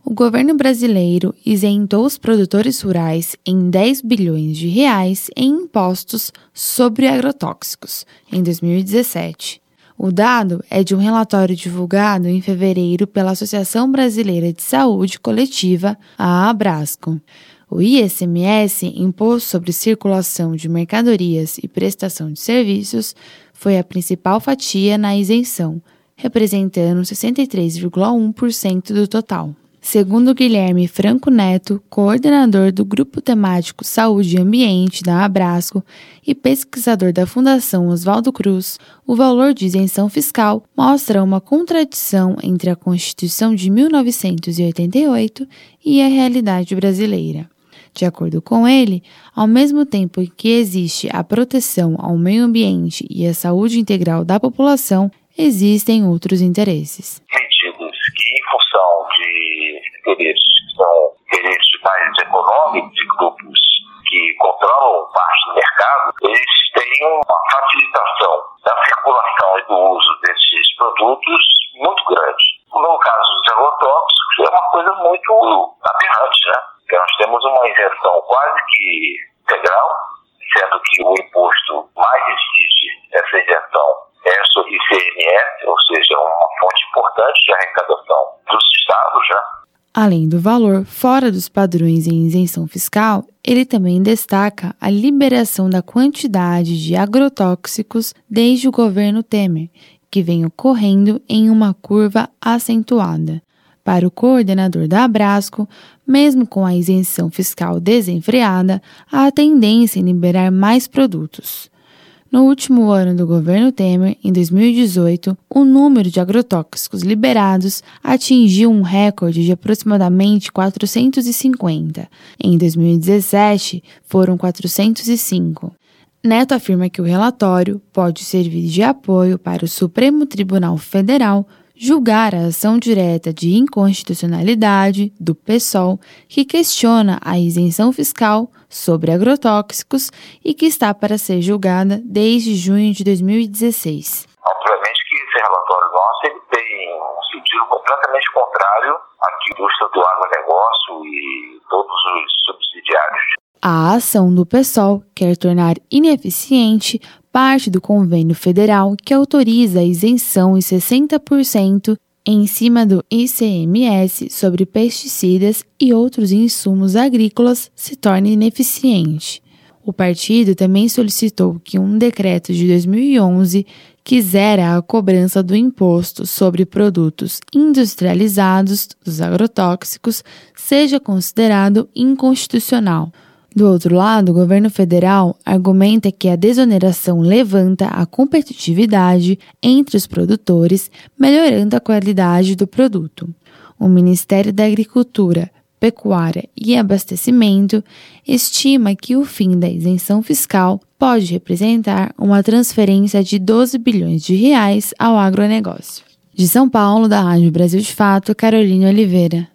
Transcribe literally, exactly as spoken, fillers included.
O governo brasileiro isentou os produtores rurais em dez bilhões de reais em impostos sobre agrotóxicos em dois mil e dezessete. O dado é de um relatório divulgado em fevereiro pela Associação Brasileira de Saúde Coletiva, a Abrasco. O I C M S, Imposto sobre Circulação de Mercadorias e Prestação de Serviços, foi a principal fatia na isenção, representando sessenta e três vírgula um por cento do total. Segundo Guilherme Franco Neto, coordenador do Grupo Temático Saúde e Ambiente da Abrasco e pesquisador da Fundação Oswaldo Cruz, o valor de isenção fiscal mostra uma contradição entre a Constituição de mil novecentos e oitenta e oito e a realidade brasileira. De acordo com ele, ao mesmo tempo que existe a proteção ao meio ambiente e a saúde integral da população, existem outros interesses. Medidas que, em função de interesses que são interesses mais econômicos de grupos que controlam parte do mercado, eles têm uma facilitação da circulação e do uso desses produtos muito grande. No caso dos agrotóxicos, é uma coisa muito aberrante, né? Porque nós temos uma isenção quase que integral, sendo que o imposto mais incide essa isenção é sobre I C M S, ou seja, uma fonte importante de arrecadação dos estados, né? Além do valor fora dos padrões em isenção fiscal, ele também destaca a liberação da quantidade de agrotóxicos desde o governo Temer, que vem ocorrendo em uma curva acentuada. Para o coordenador da Abrasco, mesmo com a isenção fiscal desenfreada, há a tendência em liberar mais produtos. No último ano do governo Temer, em dois mil e dezoito, o número de agrotóxicos liberados atingiu um recorde de aproximadamente quatrocentos e cinquenta. Em dois mil e dezessete, foram quatrocentos e cinco. Neto afirma que o relatório pode servir de apoio para o Supremo Tribunal Federal julgar a ação direta de inconstitucionalidade do PSOL, que questiona a isenção fiscal sobre agrotóxicos e que está para ser julgada desde junho de dois mil e dezesseis. Obviamente que esse relatório nosso ele tem um sentido completamente contrário à indústria do agronegócio e todos os subsidiários. A ação do PSOL quer tornar ineficiente parte do convênio federal que autoriza a isenção em sessenta por cento em cima do I C M S sobre pesticidas e outros insumos agrícolas se torne ineficiente. O partido também solicitou que um decreto de dois mil e onze que zera a cobrança do imposto sobre produtos industrializados dos agrotóxicos seja considerado inconstitucional. Do outro lado, o governo federal argumenta que a desoneração levanta a competitividade entre os produtores, melhorando a qualidade do produto. O Ministério da Agricultura, Pecuária e Abastecimento estima que o fim da isenção fiscal pode representar uma transferência de doze bilhões de reais ao agronegócio. De São Paulo, da Rádio Brasil de Fato, Caroline Oliveira.